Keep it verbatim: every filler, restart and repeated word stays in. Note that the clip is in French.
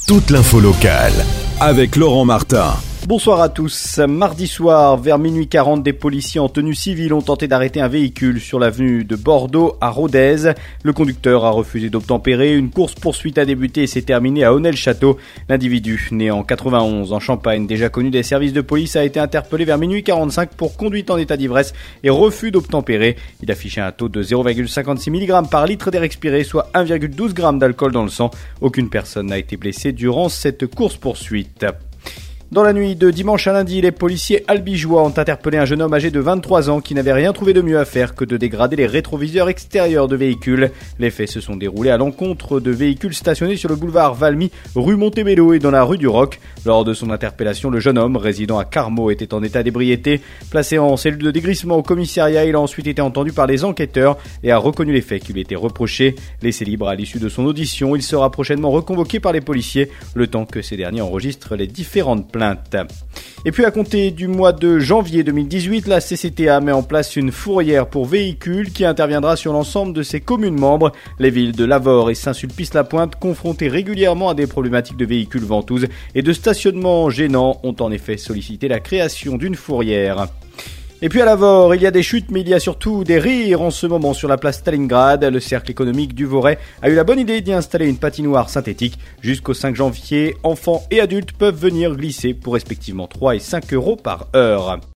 toute l'info locale avec Laurent Martin. Bonsoir à tous. Mardi soir, vers minuit quarante, des policiers en tenue civile ont tenté d'arrêter un véhicule sur l'avenue de Bordeaux à Rodez. Le conducteur a refusé d'obtempérer. Une course-poursuite a débuté et s'est terminée à Aunay-le-Château. L'individu, né en quatre-vingt-onze en Champagne, déjà connu des services de police, a été interpellé vers minuit quarante-cinq pour conduite en état d'ivresse et refus d'obtempérer. Il affichait un taux de zéro virgule cinquante-six milligrammes par litre d'air expiré, soit un virgule douze grammes d'alcool dans le sang. Aucune personne n'a été blessée durant cette course-poursuite. Dans la nuit de dimanche à lundi, les policiers albigeois ont interpellé un jeune homme âgé de vingt-trois ans qui n'avait rien trouvé de mieux à faire que de dégrader les rétroviseurs extérieurs de véhicules. Les faits se sont déroulés à l'encontre de véhicules stationnés sur le boulevard Valmy, rue Montebello et dans la rue du Roc. Lors de son interpellation, le jeune homme, résidant à Carmaux, était en état d'ébriété. Placé en cellule de dégrissement au commissariat, il a ensuite été entendu par les enquêteurs et a reconnu les faits qui lui étaient reprochés. Laissé libre à l'issue de son audition, il sera prochainement reconvoqué par les policiers, le temps que ces derniers enregistrent les différentes plaintes. Et puis à compter du mois de janvier deux mille dix-huit, la C C T A met en place une fourrière pour véhicules qui interviendra sur l'ensemble de ses communes membres. Les villes de Lavore et Saint-Sulpice-la-Pointe, confrontées régulièrement à des problématiques de véhicules ventouses et de stationnement gênants, ont en effet sollicité la création d'une fourrière. Et puis à Lavore, il y a des chutes, mais il y a surtout des rires en ce moment sur la place Stalingrad. Le cercle économique du Voray a eu la bonne idée d'y installer une patinoire synthétique. Jusqu'au cinq janvier, enfants et adultes peuvent venir glisser pour respectivement trois et cinq euros par heure.